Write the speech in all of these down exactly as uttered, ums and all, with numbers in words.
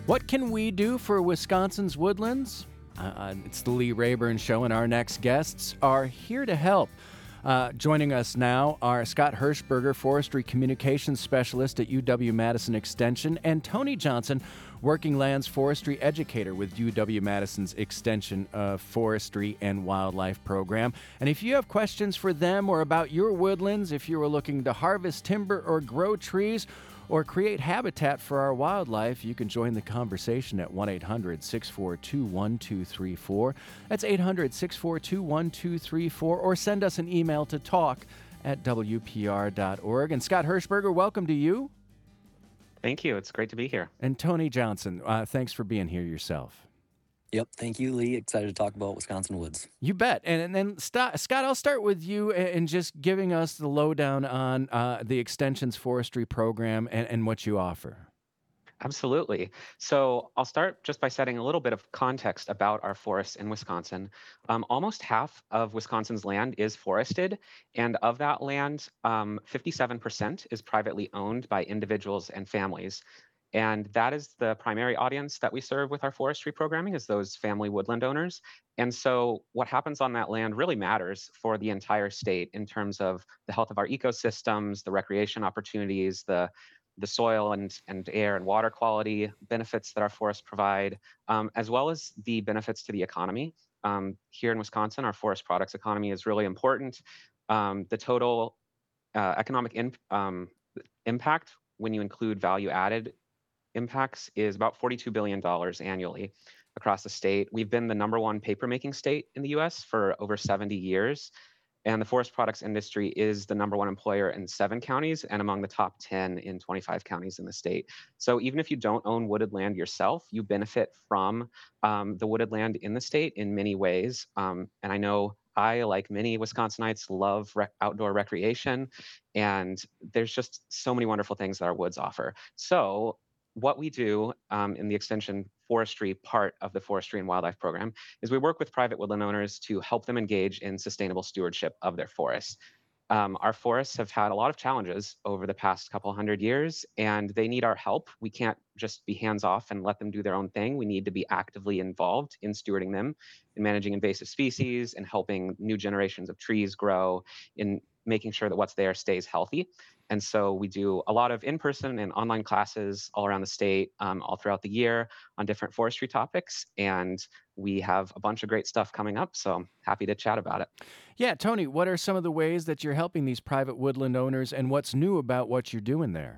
What can we do for Wisconsin's woodlands? Uh, it's the Lee Rayburn Show, and our next guests are here to help. Uh, joining us now are Scott Hirschberger, Forestry Communications Specialist at U W-Madison Extension, and Tony Johnson, Working Lands Forestry Educator with U W-Madison's Extension of Forestry and Wildlife Program. And if you have questions for them or about your woodlands, if you are looking to harvest timber or grow trees, or create habitat for our wildlife, you can join the conversation at one eight hundred, six four two, one two three four. That's eight hundred, six four two, one two three four, or send us an email to talk at W P R dot org. And Scott Hirschberger, welcome to you. Thank you. It's great to be here. And Tony Johnson, uh, thanks for being here yourself. Yep. Thank you, Lee. Excited to talk about Wisconsin woods. You bet. And, and then, Scott, I'll start with you in just giving us the lowdown on uh, the Extension's forestry program and, and what you offer. Absolutely. So I'll start just by setting a little bit of context about our forests in Wisconsin. Um, almost half of Wisconsin's land is forested, and of that land, um, fifty-seven percent is privately owned by individuals and families. And that is the primary audience that we serve with our forestry programming, is those family woodland owners. And so what happens on that land really matters for the entire state in terms of the health of our ecosystems, the recreation opportunities, the the soil and, and air and water quality benefits that our forests provide, um, as well as the benefits to the economy. Um, here in Wisconsin, our forest products economy is really important. Um, the total uh, economic in, um, impact, when you include value added impacts, is about forty-two billion dollars annually across the state. We've been the number one paper-making state in the U S for over seventy years. And the forest products industry is the number one employer in seven counties and among the top ten in twenty-five counties in the state. So even if you don't own wooded land yourself, you benefit from um, the wooded land in the state in many ways. Um, and I know I, like many Wisconsinites, love rec- outdoor recreation. And there's just so many wonderful things that our woods offer. So what we do um, in the extension forestry part of the forestry and wildlife program is we work with private woodland owners to help them engage in sustainable stewardship of their forests. Um, our forests have had a lot of challenges over the past couple hundred years, and they need our help. We can't just be hands off and let them do their own thing. We need to be actively involved in stewarding them, in managing invasive species, and helping new generations of trees grow, in making sure that what's there stays healthy. And so we do a lot of in-person and online classes all around the state, um, all throughout the year on different forestry topics. And we have a bunch of great stuff coming up, so I'm happy to chat about it. Yeah, Tony, what are some of the ways that you're helping these private woodland owners, and what's new about what you're doing there?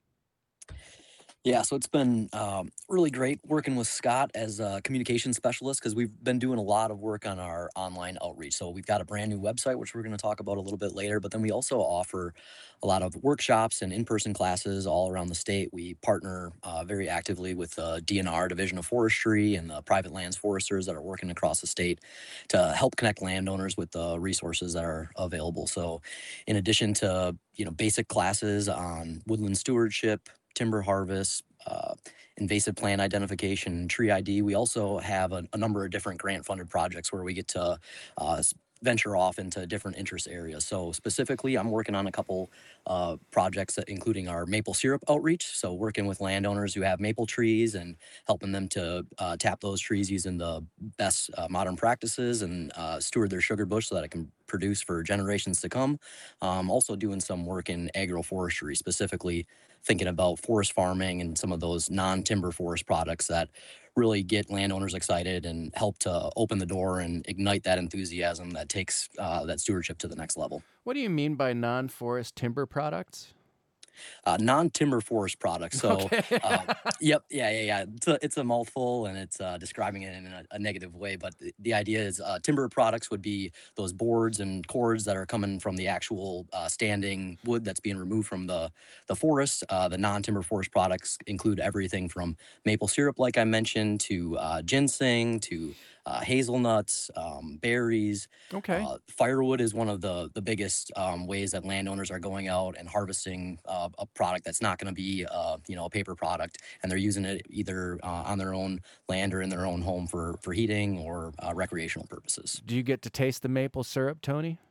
Yeah, so it's been um, really great working with Scott as a communications specialist, because we've been doing a lot of work on our online outreach. So we've got a brand new website, which we're going to talk about a little bit later, but then we also offer a lot of workshops and in-person classes all around the state. We partner uh, very actively with the D N R, Division of Forestry, and the private lands foresters that are working across the state to help connect landowners with the resources that are available. So in addition to, you know, basic classes on woodland stewardship, timber harvest, uh, invasive plant identification, tree I D. We also have a, a number of different grant-funded projects where we get to uh, venture off into different interest areas. So specifically, I'm working on a couple uh, projects, that, including our maple syrup outreach. So working with landowners who have maple trees and helping them to uh, tap those trees using the best uh, modern practices and uh, steward their sugar bush so that it can produce for generations to come. Um, also doing some work in agroforestry, specifically thinking about forest farming and some of those non-timber forest products that really get landowners excited and help to open the door and ignite that enthusiasm that takes uh, that stewardship to the next level. What do you mean by non-forest timber products? Uh, non-timber forest products. So, Okay. uh, yep, yeah, yeah, yeah. It's a, it's a mouthful, and it's uh, describing it in a, a negative way. But the, the idea is uh, timber products would be those boards and cords that are coming from the actual uh, standing wood that's being removed from the the forest. Uh, the non-timber forest products include everything from maple syrup, like I mentioned, to uh, ginseng, to uh, hazelnuts, um, berries. Okay. Uh, firewood is one of the the biggest um, ways that landowners are going out and harvesting uh, a product that's not going to be uh, you know a paper product, and they're using it either uh, on their own land or in their own home for for heating or uh, recreational purposes. Do you get to taste the maple syrup, Tony?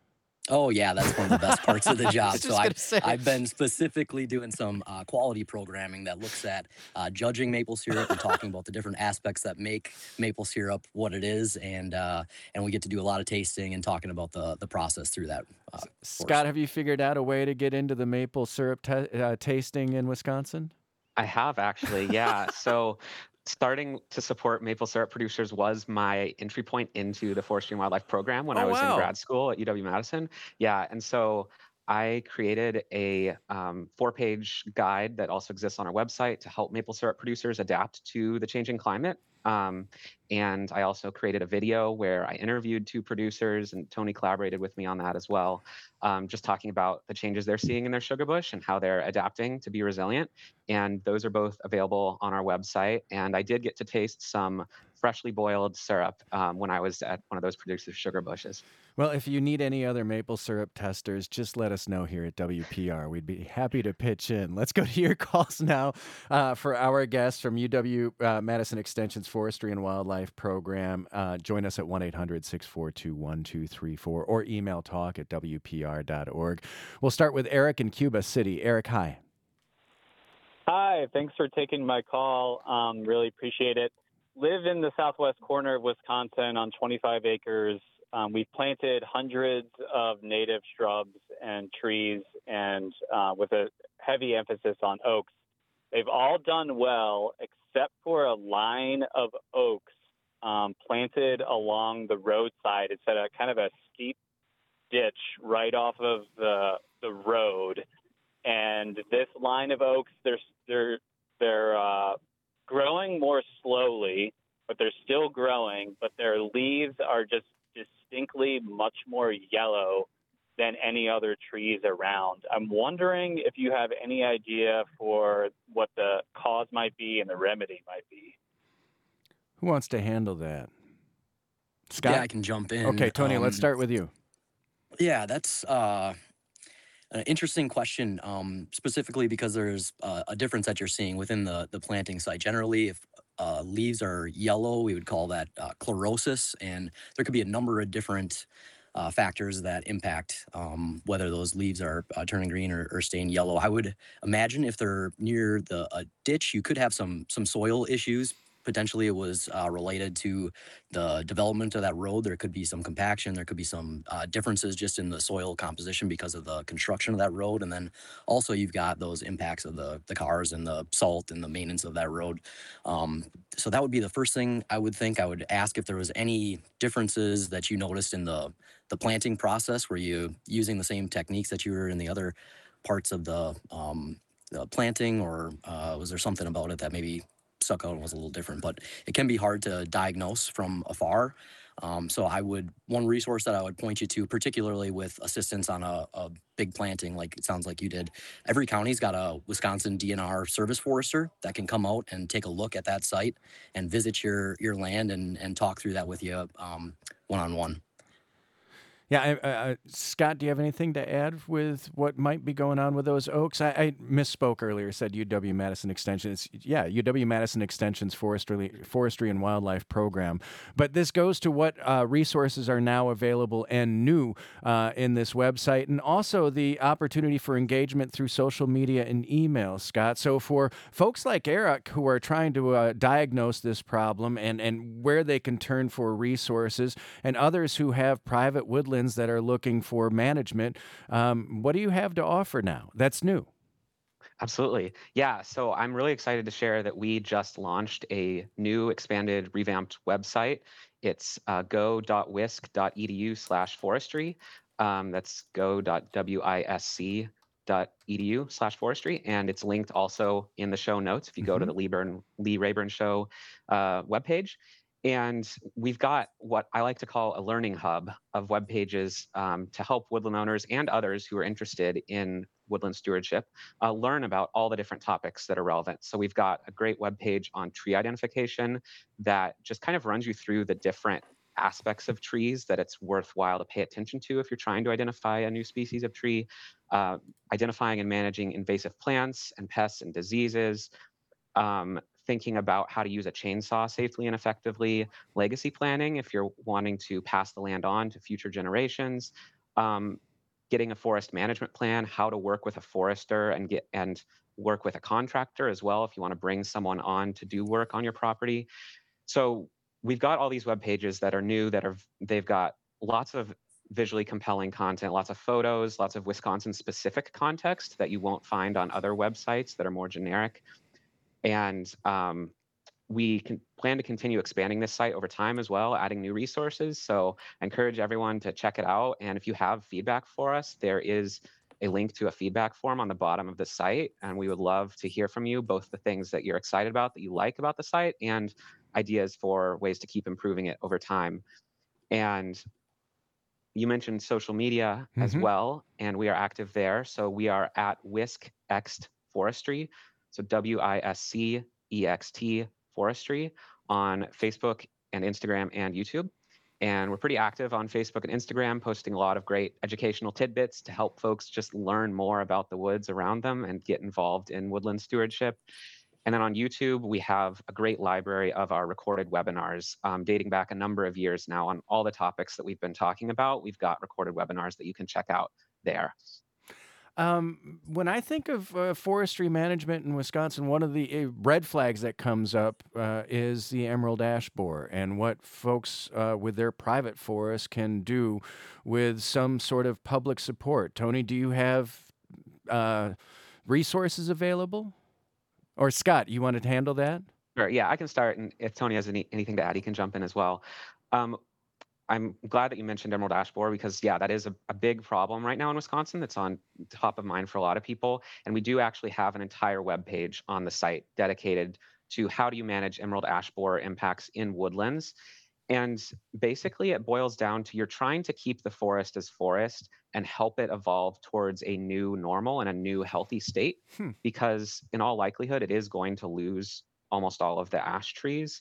Oh yeah, that's one of the best parts of the I was job. So just gonna I've say. I've been specifically doing some uh, quality programming that looks at uh, judging maple syrup and talking about the different aspects that make maple syrup what it is, and uh, and we get to do a lot of tasting and talking about the the process through that uh, S- course. Scott, have you figured out a way to get into the maple syrup ta uh, tasting in Wisconsin? I have actually, yeah. So starting to support maple syrup producers was my entry point into the forestry and wildlife program when Oh, I was in wow. grad school at U W-Madison. Yeah, and so I created a um, four-page guide that also exists on our website to help maple syrup producers adapt to the changing climate. Um, and I also created a video where I interviewed two producers, and Tony collaborated with me on that as well, um, just talking about the changes they're seeing in their sugar bush and how they're adapting to be resilient. And those are both available on our website. And I did get to taste some freshly boiled syrup um, when I was at one of those producers' sugar bushes. Well, if you need any other maple syrup testers, just let us know here at W P R. We'd be happy to pitch in. Let's go to your calls now uh, for our guests from U W uh, Madison Extension's Forestry and Wildlife Program. Uh, join us at one eight hundred six four two one two three four or email talk at W P R dot org. We'll start with Eric in Cuba City. Eric, hi. Hi, thanks for taking my call. Um, really appreciate it. Live in the southwest corner of Wisconsin on twenty-five acres. Um, we've planted hundreds of native shrubs and trees, and uh, with a heavy emphasis on oaks. They've all done well, except for a line of oaks um, planted along the roadside. It's at a kind of a steep ditch right off of the the road. And this line of oaks, they're they're they're uh, growing more slowly, but they're still growing. But their leaves are just distinctly much more yellow than any other trees around. I'm wondering if you have any idea for what the cause might be and the remedy might be. Who wants to handle that? Yeah, Scott? I can jump in. Okay, Tony, let's Um, start with you. yeah, that's uh, an interesting question, um, specifically because there's uh, a difference that you're seeing within the the planting site. Generally, if uh, leaves are yellow, we would call that uh, chlorosis, and there could be a number of different uh, factors that impact um, whether those leaves are uh, turning green or, or staying yellow. I would imagine if they're near the a ditch, you could have some some soil issues. Potentially, it was uh, related to the development of that road. There could be some compaction. There could be some uh, differences just in the soil composition because of the construction of that road. And then also you've got those impacts of the the cars and the salt and the maintenance of that road. Um, so that would be the first thing I would think. I would ask if there was any differences that you noticed in the the planting process. Were you using the same techniques that you were in the other parts of the um, the planting, or uh, was there something about it that maybe stuck out and was a little different? But it can be hard to diagnose from afar. Um, so I would, one resource that I would point you to, particularly with assistance on a, a big planting, like it sounds like you did, every county's got a Wisconsin D N R service forester that can come out and take a look at that site and visit your your land and and talk through that with you um, one-on-one. Yeah, I, I, I- Scott, do you have anything to add with what might be going on with those oaks? I, I misspoke earlier, said U W Madison Extension. It's, yeah, U W Madison Extension's Forestry, Forestry and Wildlife Program. But this goes to what uh, resources are now available and new uh, in this website, and also the opportunity for engagement through social media and email, Scott. So for folks like Eric who are trying to uh, diagnose this problem and, and where they can turn for resources, and others who have private woodlands that are looking for management. Um, what do you have to offer now that's new? Absolutely. Yeah. So I'm really excited to share that we just launched a new expanded revamped website. It's uh, go.wisc.edu slash forestry. Um, that's go.wisc dot edu slash forestry, and it's linked also in the show notes if you go to Mhm. the Lee, Burn, Lee Rayburn Show uh, webpage. And we've got what I like to call a learning hub of web pages um, to help woodland owners and others who are interested in woodland stewardship uh, learn about all the different topics that are relevant. So we've got a great web page on tree identification that just kind of runs you through the different aspects of trees that it's worthwhile to pay attention to if you're trying to identify a new species of tree, uh, identifying and managing invasive plants and pests and diseases, um, thinking about how to use a chainsaw safely and effectively, legacy planning if you're wanting to pass the land on to future generations, um, getting a forest management plan, how to work with a forester and get and work with a contractor as well if you want to bring someone on to do work on your property. So we've got all these web pages that are new that are they've got lots of visually compelling content, lots of photos, lots of Wisconsin specific context that you won't find on other websites that are more generic. And um, we can plan to continue expanding this site over time as well, adding new resources. So I encourage everyone to check it out. And if you have feedback for us, there is a link to a feedback form on the bottom of the site. And we would love to hear from you, both the things that you're excited about, that you like about the site, and ideas for ways to keep improving it over time. And you mentioned social media as Mm-hmm. well, and we are active there. So we are at WiscExt Forestry, so W I S C E X T Forestry on Facebook and Instagram and YouTube. And we're pretty active on Facebook and Instagram, posting a lot of great educational tidbits to help folks just learn more about the woods around them and get involved in woodland stewardship. And then on YouTube, we have a great library of our recorded webinars um, dating back a number of years now on all the topics that we've been talking about. We've got recorded webinars that you can check out there. Um, when I think of uh, forestry management in Wisconsin, one of the uh, red flags that comes up uh, is the emerald ash borer and what folks uh, with their private forests can do with some sort of public support. Tony, do you have uh, resources available? Or Scott, you wanted to handle that? Sure. Yeah, I can start, and if Tony has any, anything to add, he can jump in as well. Um, I'm glad that you mentioned emerald ash borer because, yeah, that is a, a big problem right now in Wisconsin that's on top of mind for a lot of people. And we do actually have an entire web page on the site dedicated to how do you manage emerald ash borer impacts in woodlands. And basically, it boils down to you're trying to keep the forest as forest and help it evolve towards a new normal and a new healthy state, Hmm. because in all likelihood, it is going to lose almost all of the ash trees.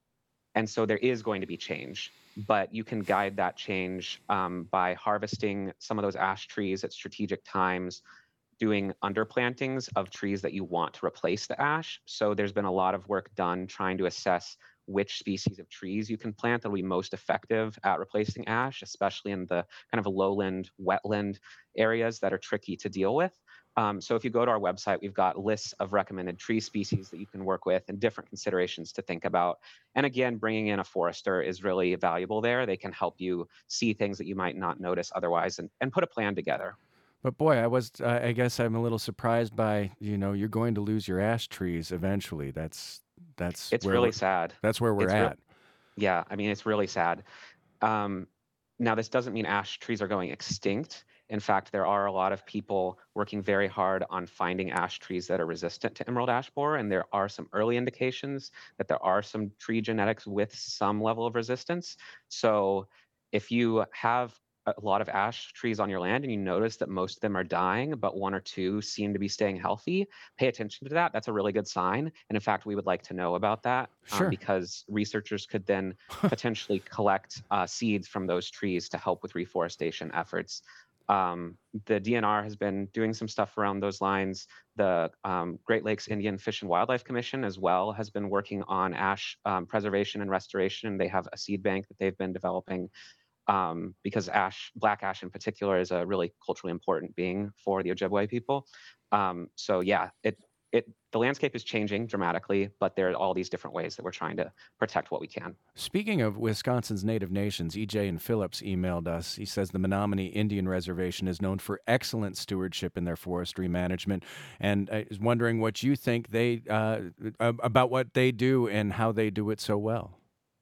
And so there is going to be change, but you can guide that change um, by harvesting some of those ash trees at strategic times, doing underplantings of trees that you want to replace the ash. So there's been a lot of work done trying to assess which species of trees you can plant that will be most effective at replacing ash, especially in the kind of lowland, wetland areas that are tricky to deal with. Um, so if you go to our website, we've got lists of recommended tree species that you can work with and different considerations to think about. And again, bringing in a forester is really valuable there. They can help you see things that you might not notice otherwise and, and put a plan together. But boy, I was, uh, I guess I'm a little surprised by, you know, you're going to lose your ash trees eventually. That's, that's It's where really we're- sad. That's where we're It's re- at. Yeah, I mean, it's really sad. Um, now, this doesn't mean ash trees are going extinct. In fact, there are a lot of people working very hard on finding ash trees that are resistant to emerald ash borer, and there are some early indications that there are some tree genetics with some level of resistance. So if you have a lot of ash trees on your land and you notice that most of them are dying, but one or two seem to be staying healthy, pay attention to that. That's a really good sign. And in fact, we would like to know about that um, Sure. because researchers could then potentially collect uh, seeds from those trees to help with reforestation efforts. Um, the D N R has been doing some stuff around those lines. The um, Great Lakes Indian Fish and Wildlife Commission as well has been working on ash um, preservation and restoration. They have a seed bank that they've been developing. Um, because ash, black ash in particular, is a really culturally important being for the Ojibwe people. Um, so yeah, it it the landscape is changing dramatically, but there are all these different ways that we're trying to protect what we can. Speaking of Wisconsin's native nations, E J and Phillips emailed us. He says the Menominee Indian Reservation is known for excellent stewardship in their forestry management, and I was wondering what you think they uh, about what they do and how they do it so well.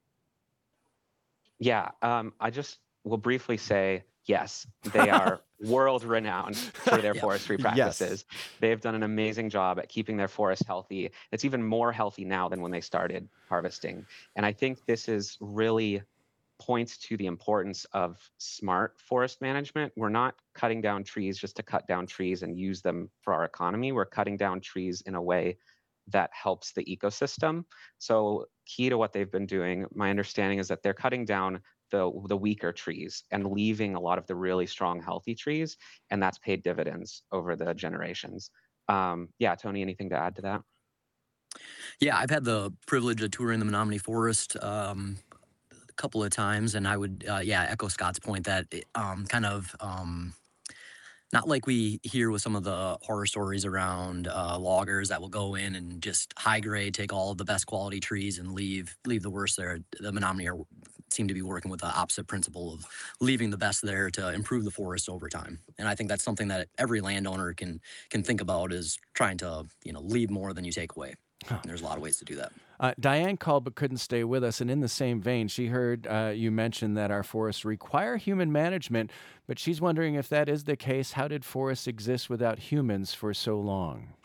Yeah, um, I just will briefly say, yes, they are world renowned for their Yeah. forestry Yes. practices. They've done an amazing job at keeping their forest healthy. It's even more healthy now than when they started harvesting. And I think this is really points to the importance of smart forest management. We're not cutting down trees just to cut down trees and use them for our economy. We're cutting down trees in a way that helps the ecosystem. So key to what they've been doing, my understanding is that they're cutting down the, the weaker trees and leaving a lot of the really strong, healthy trees, and that's paid dividends over the generations. Um, yeah, Tony, anything to add to that? Yeah, I've had the privilege of touring the Menominee Forest um, a couple of times, and I would, uh, yeah, echo Scott's point that it, um, kind of um, Not like we hear with some of the horror stories around uh, loggers that will go in and just high grade, take all of the best quality trees and leave leave the worst there. The Menominee are, seem to be working with the opposite principle of leaving the best there to improve the forest over time. And I think that's something that every landowner can can think about, is trying to, you know, leave more than you take away. Huh. And there's a lot of ways to do that. Uh, Diane called but couldn't stay with us, and in the same vein, she heard uh, you mention that our forests require human management, but she's wondering if that is the case, how did forests exist without humans for so long?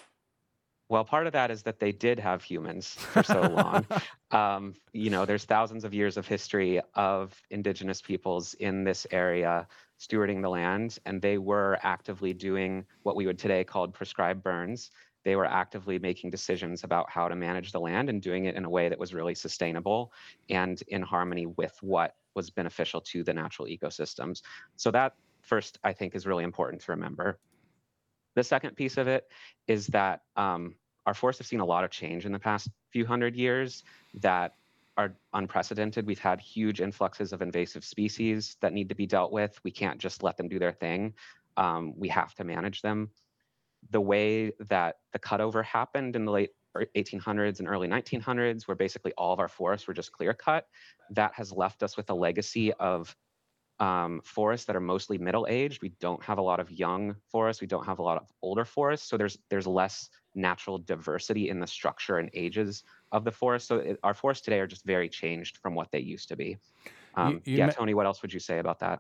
Well, part of that is that they did have humans for so long. Um, you know, there's thousands of years of history of indigenous peoples in this area stewarding the land, and they were actively doing what we would today call prescribed burns. They were actively making decisions about how to manage the land and doing it in a way that was really sustainable and in harmony with what was beneficial to the natural ecosystems. So that first, I think, is really important to remember. The second piece of it is that um, our forests have seen a lot of change in the past few hundred years that are unprecedented. We've had huge influxes of invasive species that need to be dealt with. We can't just let them do their thing. Um, we have to manage them. The way that the cutover happened in the late eighteen hundreds and early nineteen hundreds, where basically all of our forests were just clear cut, that has left us with a legacy of um, forests that are mostly middle-aged. We don't have a lot of young forests. We don't have a lot of older forests. So there's there's less natural diversity in the structure and ages of the forest. So it, our forests today are just very changed from what they used to be. Um, You, you yeah, me- Tony, what else would you say about that?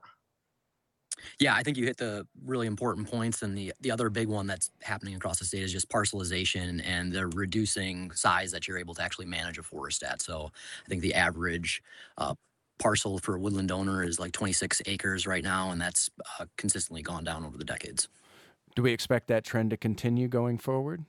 Yeah, I think you hit the really important points. And the, the other big one that's happening across the state is just parcelization and the reducing size that you're able to actually manage a forest at. So I think the average uh, parcel for a woodland owner is like twenty-six acres right now, and that's uh, consistently gone down over the decades. Do we expect that trend to continue going forward?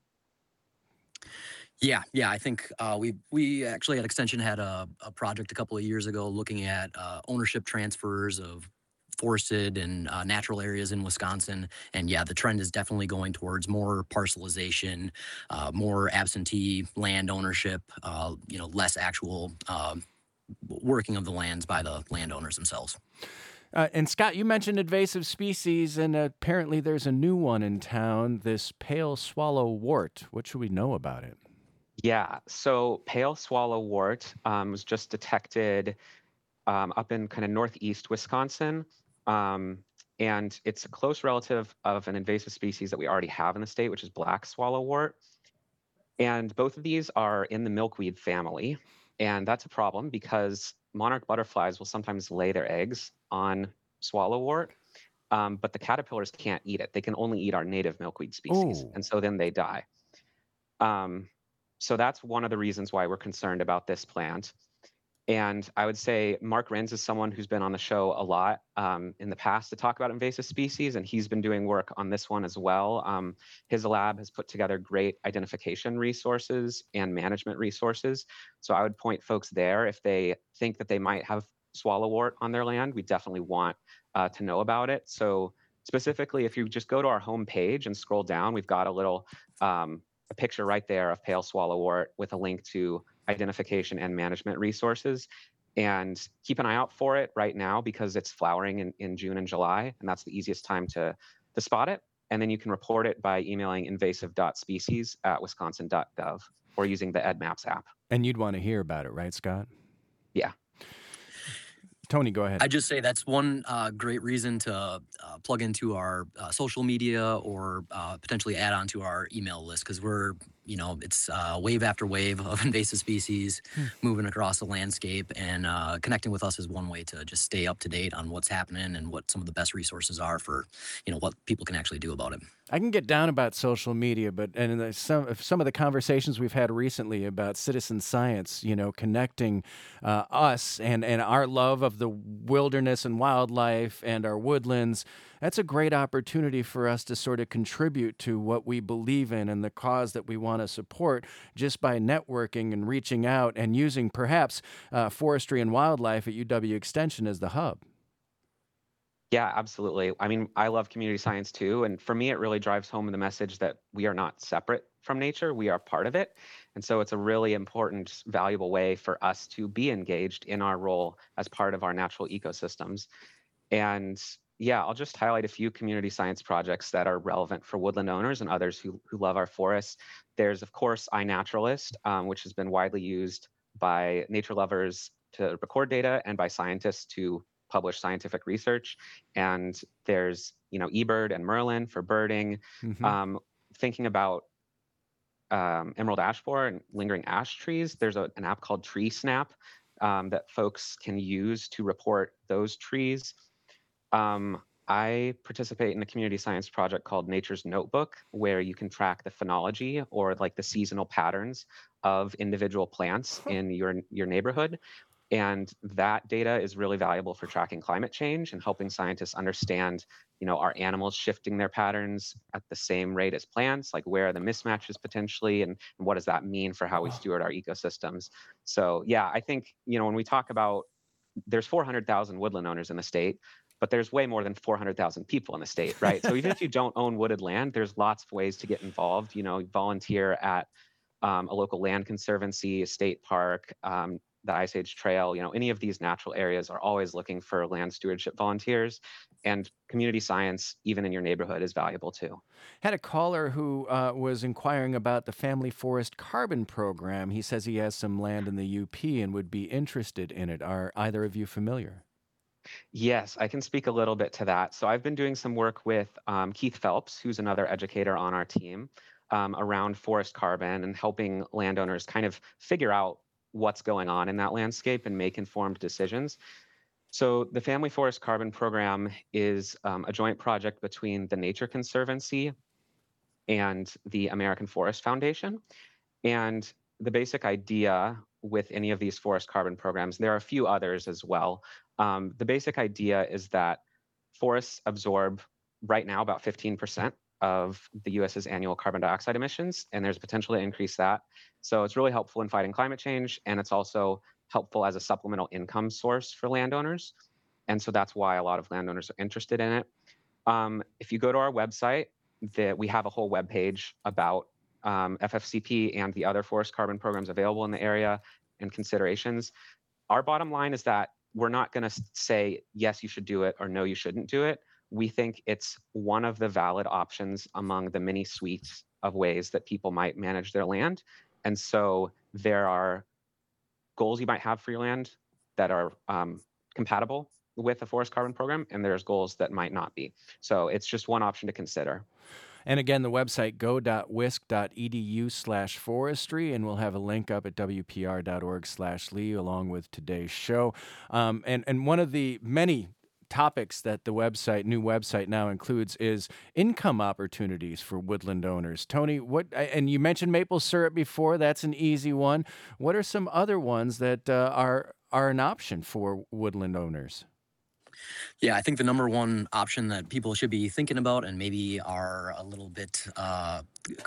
Yeah, yeah, I think uh, we we actually at Extension had a, a project a couple of years ago looking at uh, ownership transfers of forested and uh, natural areas in Wisconsin. And yeah, the trend is definitely going towards more parcelization, uh, more absentee land ownership, uh, you know, less actual uh, working of the lands by the landowners themselves. Uh, and Scott, you mentioned invasive species, and apparently there's a new one in town, this pale swallow wart. What should we know about it? Yeah, so pale swallow wart um, was just detected um, up in kind of northeast Wisconsin. Um, and it's a close relative of an invasive species that we already have in the state, which is black swallowwort. And both of these are in the milkweed family. And that's a problem because monarch butterflies will sometimes lay their eggs on swallowwort, um, but the caterpillars can't eat it. They can only eat our native milkweed species. Ooh. And so then they die. Um, so that's one of the reasons why we're concerned about this plant. And I would say Mark Renz is someone who's been on the show a lot um, in the past to talk about invasive species, and he's been doing work on this one as well. Um, his lab has put together great identification resources and management resources. So I would point folks there if they think that they might have swallowwort on their land. We definitely want uh, to know about it. So specifically, if you just go to our homepage and scroll down, we've got a little um, a picture right there of pale swallowwort with a link to identification and management resources. And keep an eye out for it right now because it's flowering in, in June and July, and that's the easiest time to, to spot it. And then you can report it by emailing invasive dot species at wisconsin dot gov or using the EdMaps app. And you'd want to hear about it, right, Scott? Yeah. Tony, go ahead. I just say that's one uh, great reason to uh, plug into our uh, social media or uh, potentially add on to our email list, because we're, you know, it's uh, wave after wave of invasive species Hmm. moving across the landscape, and uh, connecting with us is one way to just stay up to date on what's happening and what some of the best resources are for, you know, what people can actually do about it. I can get down about social media, but and in the, some some of the conversations we've had recently about citizen science, you know, connecting uh, us and and our love of the wilderness and wildlife and our woodlands, that's a great opportunity for us to sort of contribute to what we believe in and the cause that we want to support just by networking and reaching out and using perhaps uh, forestry and wildlife at U W Extension as the hub. Yeah, absolutely. I mean, I love community science too. And for me, it really drives home the message that we are not separate from nature. We are part of it. And so it's a really important, valuable way for us to be engaged in our role as part of our natural ecosystems. And yeah, I'll just highlight a few community science projects that are relevant for woodland owners and others who, who love our forests. There's, of course, iNaturalist, um, which has been widely used by nature lovers to record data and by scientists to publish scientific research. And there's, you know, eBird and Merlin for birding. Mm-hmm. Um, thinking about um, emerald ash borer and lingering ash trees, there's a, an app called Tree Snap um, that folks can use to report those trees. Um, I participate in a community science project called Nature's Notebook, where you can track the phenology or like the seasonal patterns of individual plants in your your neighborhood. And that data is really valuable for tracking climate change and helping scientists understand, you know, are animals shifting their patterns at the same rate as plants? Like, where are the mismatches potentially, and, and what does that mean for how we steward our ecosystems? So yeah, I think, you know, when we talk about, there's four hundred thousand woodland owners in the state, but there's way more than four hundred thousand people in the state, right? So even if you don't own wooded land, there's lots of ways to get involved. You know, volunteer at um, a local land conservancy, a state park, um, the Ice Age Trail. You know, any of these natural areas are always looking for land stewardship volunteers, and community science, even in your neighborhood, is valuable too. Had a caller who uh, was inquiring about the Family Forest Carbon Program. He says he has some land in the U P and would be interested in it. Are either of you familiar? Yes, I can speak a little bit to that. So I've been doing some work with um, Keith Phelps, who's another educator on our team, um, around forest carbon and helping landowners kind of figure out what's going on in that landscape and make informed decisions. So the Family Forest Carbon Program is um, a joint project between the Nature Conservancy and the American Forest Foundation. And the basic idea with any of these forest carbon programs, there are a few others as well. Um, the basic idea is that forests absorb right now about fifteen percent of the U S's annual carbon dioxide emissions, and there's potential to increase that. So it's really helpful in fighting climate change, and it's also helpful as a supplemental income source for landowners. And so that's why a lot of landowners are interested in it. Um, if you go to our website, the, we have a whole webpage about um, F F C P and the other forest carbon programs available in the area and considerations. Our bottom line is that we're not going to say, yes, you should do it, or no, you shouldn't do it. We think it's one of the valid options among the many suites of ways that people might manage their land. And so there are goals you might have for your land that are um, compatible with the forest carbon program, and there's goals that might not be. So it's just one option to consider. And again, the website go.wisc.edu slash forestry, and we'll have a link up at wpr.org slash Lee along with today's show. Um, and, and one of the many topics that the website, new website now includes is income opportunities for woodland owners. Tony, what, and you mentioned maple syrup before, that's an easy one. What are some other ones that uh, are, are an option for woodland owners? Yeah, I think the number one option that people should be thinking about and maybe are a little bit uh,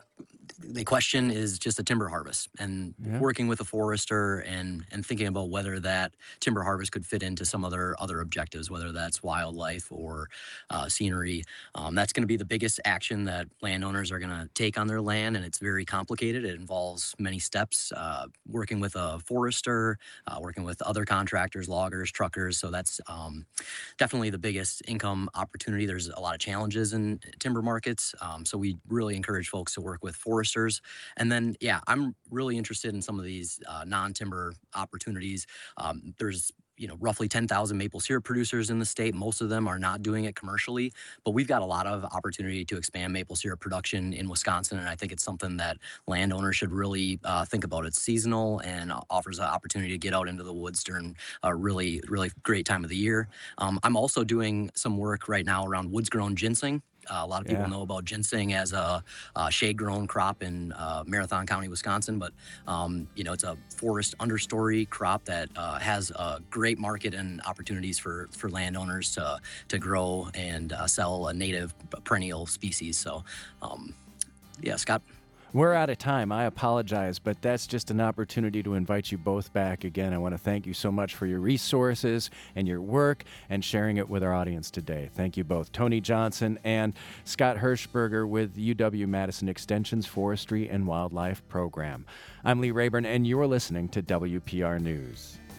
the question is just a timber harvest, and yeah. working with a forester and and thinking about whether that timber harvest could fit into some other other objectives, whether that's wildlife or uh, scenery. Um, that's going to be the biggest action that landowners are going to take on their land, and it's very complicated. It involves many steps, uh, working with a forester, uh, working with other contractors, loggers, truckers. So that's um, definitely the biggest income opportunity. There's a lot of challenges in timber markets, um, so we really encourage folks to work with foresters. And then, yeah, I'm really interested in some of these uh, non-timber opportunities. Um, there's, you know, roughly ten thousand maple syrup producers in the state. Most of them are not doing it commercially, but we've got a lot of opportunity to expand maple syrup production in Wisconsin, and I think it's something that landowners should really uh, think about. It's seasonal and offers an opportunity to get out into the woods during a really, really great time of the year. Um, I'm also doing some work right now around woods-grown ginseng. Uh, a lot of people yeah. know about ginseng as a, a shade-grown crop in uh, Marathon County, Wisconsin, but um, you know, it's a forest understory crop that uh, has a great market and opportunities for for landowners to to grow and uh, sell a native perennial species. So, um, yeah, Scott. We're out of time. I apologize, but that's just an opportunity to invite you both back again. I want to thank you so much for your resources and your work and sharing it with our audience today. Thank you both, Tony Johnson and Scott Hirschberger with U W-Madison Extension's Forestry and Wildlife Program. I'm Lee Rayburn, and you're listening to W P R News.